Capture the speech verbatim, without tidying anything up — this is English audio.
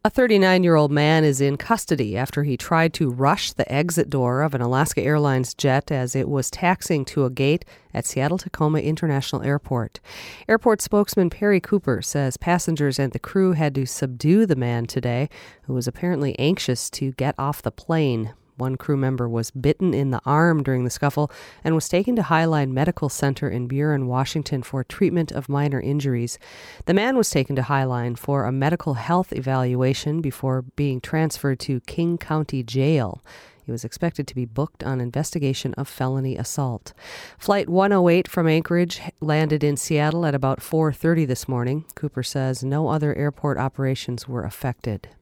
A thirty-nine-year-old man is in custody after he tried to rush the exit door of an Alaska Airlines jet as it was taxiing to a gate at Seattle-Tacoma International Airport. Airport spokesman Perry Cooper says passengers and the crew had to subdue the man today, who was apparently anxious to get off the plane. One crew member was bitten in the arm during the scuffle and was taken to Highline Medical Center in Buren, Washington for treatment of minor injuries. The man was taken to Highline for a medical health evaluation before being transferred to King County Jail. He was expected to be booked on investigation of felony assault. Flight one oh eight from Anchorage landed in Seattle at about four thirty this morning. Cooper says no other airport operations were affected.